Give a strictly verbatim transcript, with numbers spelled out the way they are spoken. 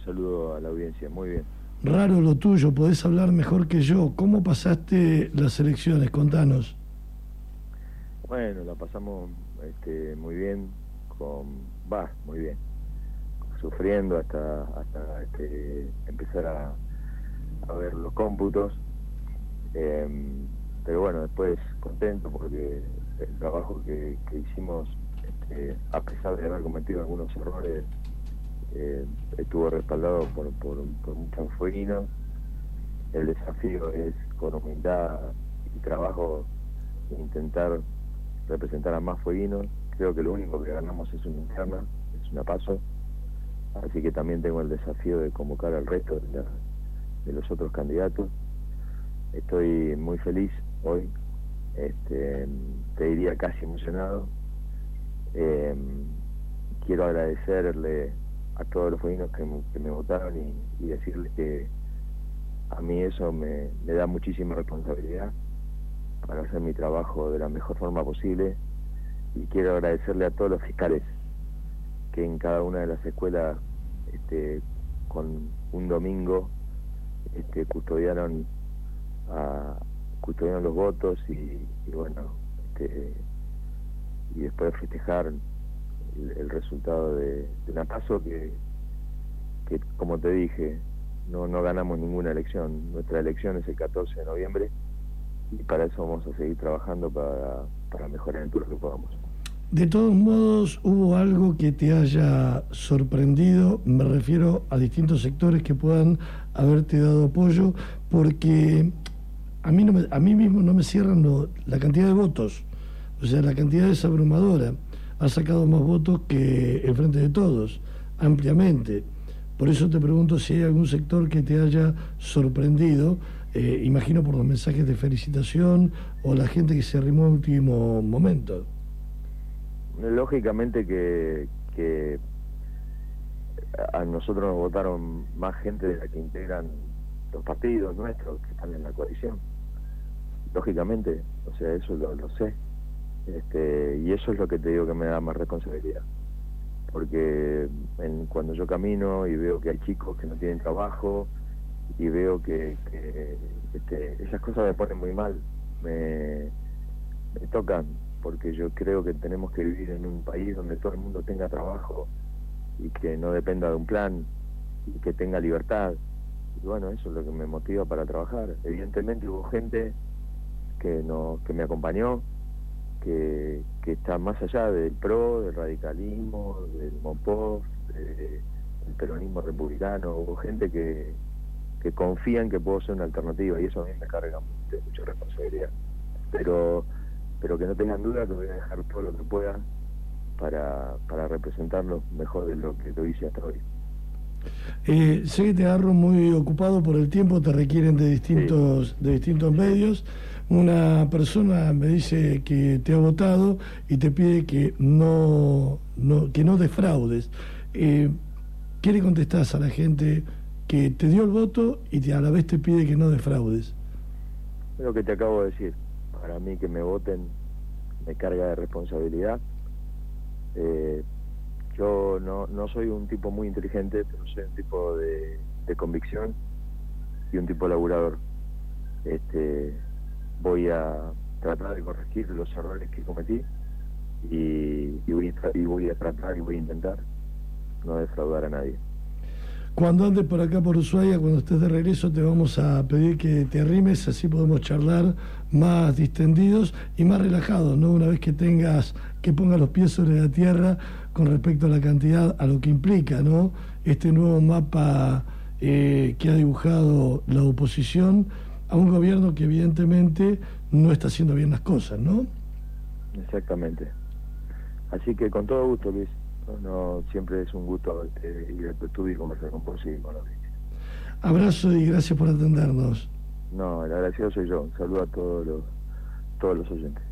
saludo a la audiencia. Muy bien. Raro lo tuyo, podés hablar mejor que yo. ¿Cómo pasaste las elecciones? Contanos. Bueno, la pasamos este, muy bien, con va, muy bien, sufriendo hasta hasta este, empezar a, a ver los cómputos, eh, pero bueno, después contento porque el trabajo que, que hicimos, este, a pesar de haber cometido algunos errores, eh, estuvo respaldado por, por, por muchos fueguinos. El desafío es, con humildad y trabajo, intentar representar a más fueguinos. Creo que lo único que ganamos es una interna, es una paso, así que también tengo el desafío de convocar al resto de, la, de los otros candidatos. Estoy muy feliz hoy, este, te diría casi emocionado. Eh, quiero agradecerle a todos los fueguinos que, que me votaron y, y decirles que a mí eso me, me da muchísima responsabilidad para hacer mi trabajo de la mejor forma posible, y quiero agradecerle a todos los fiscales que en cada una de las escuelas, este, con un domingo, este, custodiaron a, custodiaron los votos y, y bueno, este, y después festejar el, el resultado de, de una paso que, que, como te dije, no, no ganamos ninguna elección. Nuestra elección es el catorce de noviembre y para eso vamos a seguir trabajando para, para mejorar en todo lo que podamos. De todos modos, ¿hubo algo que te haya sorprendido? Me refiero a distintos sectores que puedan haberte dado apoyo, porque a mí, no me, a mí mismo no me cierran lo, la cantidad de votos, o sea, la cantidad es abrumadora. Ha sacado más votos que el Frente de Todos, ampliamente. Por eso te pregunto si hay algún sector que te haya sorprendido, eh, imagino por los mensajes de felicitación o la gente que se arrimó en último momento. Lógicamente que, que a nosotros nos votaron más gente de la que integran los partidos nuestros que están en la coalición. Lógicamente, o sea, eso lo, lo sé. Este, y eso es lo que te digo que me da más responsabilidad. Porque en, cuando yo camino y veo que hay chicos que no tienen trabajo y veo que, que este, esas cosas me ponen muy mal, me, me tocan, porque yo creo que tenemos que vivir en un país donde todo el mundo tenga trabajo y que no dependa de un plan y que tenga libertad. Y bueno, eso es lo que me motiva para trabajar. Evidentemente hubo gente que, no, que me acompañó, que, que está más allá del PRO, del radicalismo, del MOPOF, de, del peronismo republicano. Hubo gente que, que confía en que puedo ser una alternativa y eso a mí me carga de mucha responsabilidad. Pero pero que no tengan duda que voy a dejar todo lo que pueda para, para representarlos mejor de lo que lo hice hasta hoy. Eh, sé que te agarro muy ocupado por el tiempo, te requieren de distintos, sí. de distintos medios. Una persona me dice que te ha votado y te pide que no, no, que no defraudes. Eh, ¿Qué le contestás a la gente que te dio el voto y te, a la vez te pide que no defraudes? Lo que te acabo de decir. Para mí que me voten me carga de responsabilidad. Eh, yo no, no soy un tipo muy inteligente, pero soy un tipo de, de convicción y un tipo laburador. Este, voy a tratar de corregir los errores que cometí y, y, voy, a, y voy a tratar y voy a intentar no defraudar a nadie. Cuando andes por acá por Ushuaia, cuando estés de regreso, te vamos a pedir que te arrimes, así podemos charlar más distendidos y más relajados, ¿no? Una vez que tengas, que pongas los pies sobre la tierra con respecto a la cantidad, a lo que implica, ¿no? Este nuevo mapa eh, que ha dibujado la oposición a un gobierno que evidentemente no está haciendo bien las cosas, ¿no? Exactamente. Así que con todo gusto, Luis. No, siempre es un gusto eh, ir a tu estudio y conversar con vos y con los niños. Abrazo y gracias por atendernos. No, el agradecido soy yo. Un saludo a todos los, todos los oyentes.